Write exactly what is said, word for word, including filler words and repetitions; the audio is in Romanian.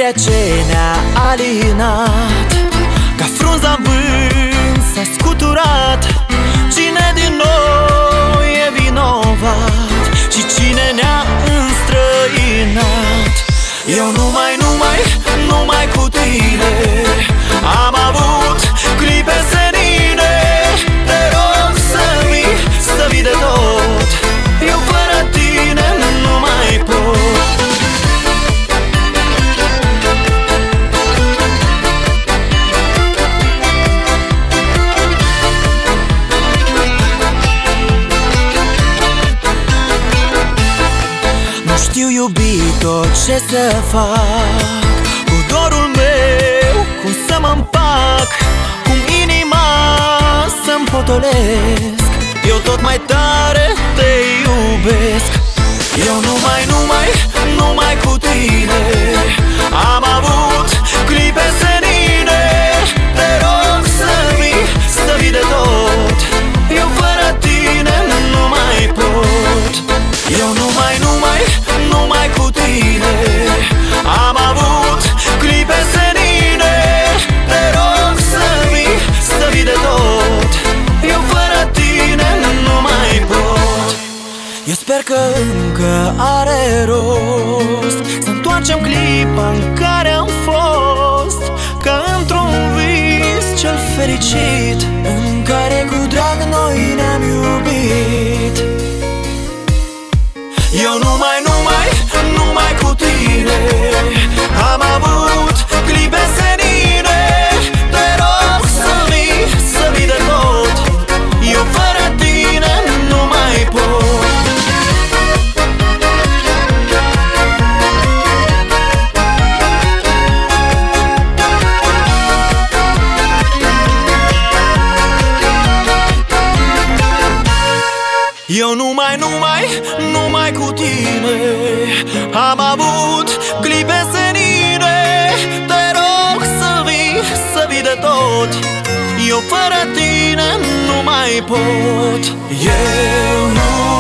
Iubirea ce ne-a alinat, ca frunza în vânt s-a scuturat. Cine din noi e vinovat și cine ne-a înstrăinat? Eu numai, numai, numai cu tine am avut clipe senine. Te rog să vii, să vii de tot, eu fără tine nu mai pot. Nu știu, iubito, ce să fac cu dorul meu, cum să mă împac, cum inima să-mi potolesc. Eu tot mai tare te iubesc. Eu numai, numai, numai cu tine am avut clipe senine. Te rog să vii, să vii de tot, eu fără tine nu mai pot. Eu numai, numai, numai cu tine am avut clipe senine. Te rog să vii, să vii de tot, eu fără tine nu mai pot. Eu sper că încă are rost să întoarcem clipa în care am fost, ca într-un vis cel fericit în care cu drag noi ne-am iubit. Eu numai, numai, numai cu tine am avut clipe senine. Te rog să vii, să vii de tot, eu fără tine nu mai pot. Eu numai, numai, numai cu tine am avut clipe senine. Te rog să vii, să vii de tot, eu fără tine nu mai pot. Eu nu